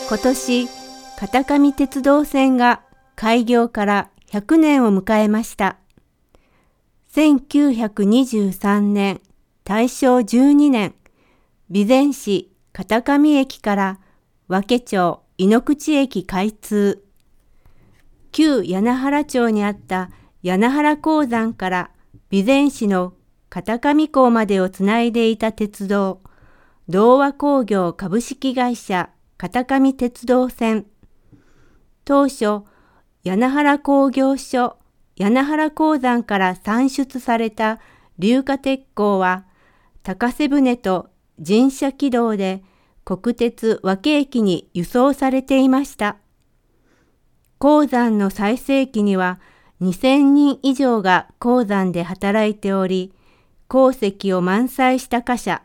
今年、片上鉄道線が開業から100年を迎えました。1923年、大正12年、備前市片上駅から和気町井ノ口駅開通。旧柳原町にあった柳原鉱山から備前市の片上港までをつないでいた鉄道、同和工業株式会社片上鉄道線。当初、柳原工業所、柳原鉱山から産出された硫化鉄鉱は、高瀬船と人車軌道で国鉄和気駅に輸送されていました。鉱山の最盛期には2000人以上が鉱山で働いており、鉱石を満載した貨車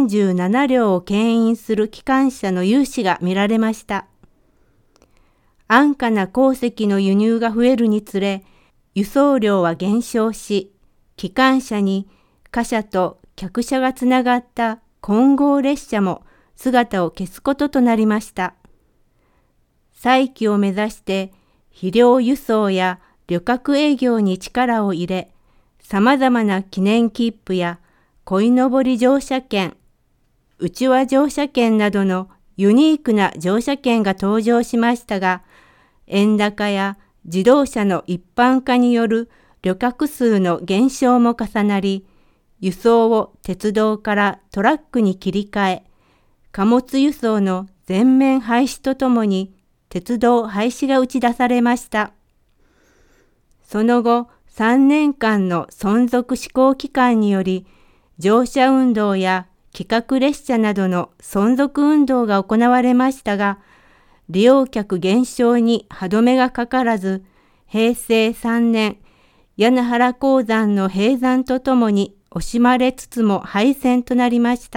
37両を牽引する機関車の有志が見られました。安価な鉱石の輸入が増えるにつれ、輸送量は減少し、機関車に貨車と客車がつながった混合列車も姿を消すこととなりました。再起を目指して肥料輸送や旅客営業に力を入れ、さまざまな記念切符や鯉のぼり乗車券、うちわ乗車券などのユニークな乗車券が登場しましたが、円高や自動車の一般化による旅客数の減少も重なり、輸送を鉄道からトラックに切り替え、貨物輸送の全面廃止とともに鉄道廃止が打ち出されました。その後、3年間の存続施行期間により、乗車運動や企画列車などの存続運動が行われましたが、利用客減少に歯止めがかからず、平成3年、柳原鉱山の閉山とともに惜しまれつつも廃線となりました。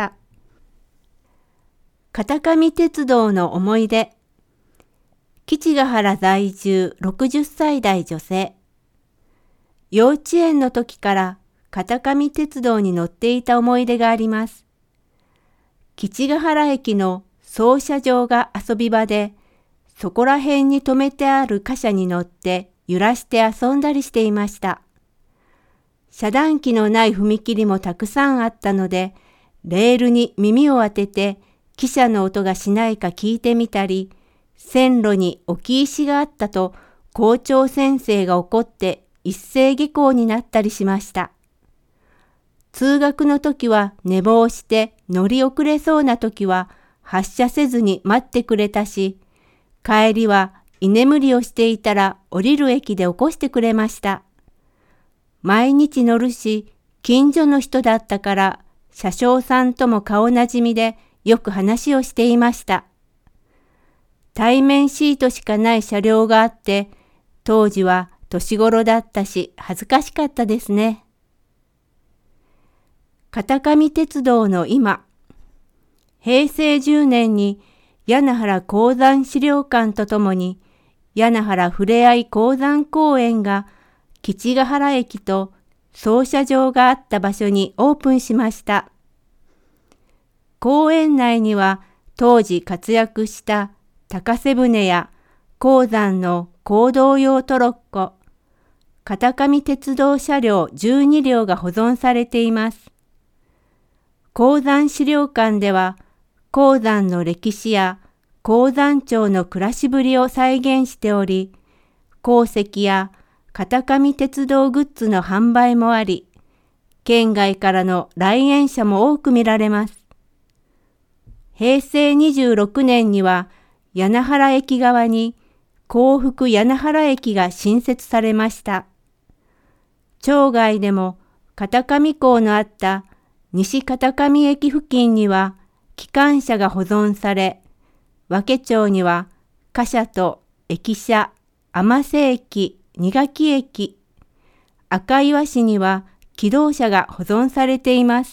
片上鉄道の思い出。吉ヶ原在住60歳代女性。幼稚園の時から片上鉄道に乗っていた思い出があります。吉ヶ原駅の操車場が遊び場で、そこら辺に止めてある貨車に乗って揺らして遊んだりしていました。遮断機のない踏切もたくさんあったので、レールに耳を当てて汽車の音がしないか聞いてみたり、線路に置き石があったと校長先生が怒って一斉下校になったりしました。通学の時は寝坊して乗り遅れそうな時は発車せずに待ってくれたし、帰りは居眠りをしていたら降りる駅で起こしてくれました。毎日乗るし、近所の人だったから車掌さんとも顔なじみでよく話をしていました。対面シートしかない車両があって、当時は年頃だったし恥ずかしかったですね。片上鉄道の今。平成10年に柳原鉱山資料館とともに柳原ふれあい鉱山公園が吉ヶ原駅と操車場があった場所にオープンしました。公園内には当時活躍した高瀬船や鉱山の坑道用トロッコ、片上鉄道車両12両が保存されています。鉱山資料館では鉱山の歴史や鉱山町の暮らしぶりを再現しており、鉱石や片上鉄道グッズの販売もあり、県外からの来園者も多く見られます。平成26年には柳原駅側に幸福柳原駅が新設されました。町外でも片上港のあった西片上駅付近には機関車が保存され、和気町には貨車と駅舎、天瀬駅、二垣駅、赤岩市には気動車が保存されています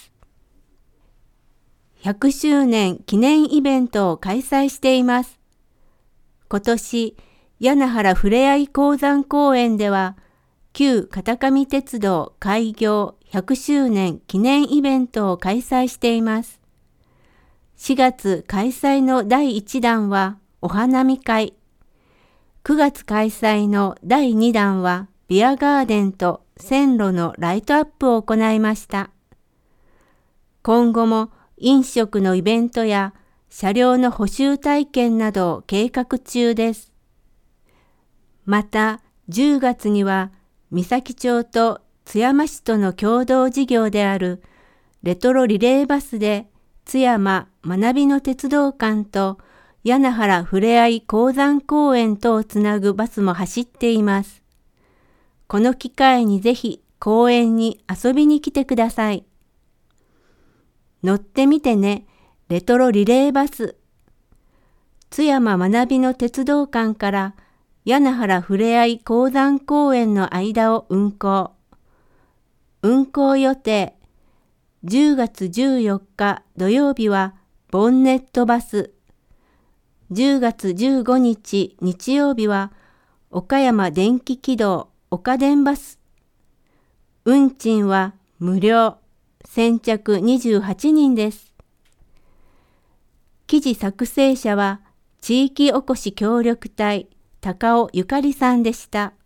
。100周年記念イベントを開催しています。今年、柳原ふれあい鉱山公園では、旧片上鉄道開業100周年記念イベントを開催しています。4月開催の第1弾はお花見会。9月開催の第2弾はビアガーデンと線路のライトアップを行いました。今後も飲食のイベントや車両の補修体験などを計画中です。また10月には三崎町と津山市との共同事業であるレトロリレーバスで津山学びの鉄道館と柳原ふれあい鉱山公園とをつなぐバスも走っています。この機会にぜひ公園に遊びに来てください。乗ってみてね、レトロリレーバス。津山学びの鉄道館から柳原ふれあい鉱山公園の間を運行。運行予定。10月14日土曜日はボンネットバス。10月15日日曜日は岡山電気軌道岡電バス。運賃は無料。先着28人です。記事作成者は地域おこし協力隊高尾ゆかりさんでした。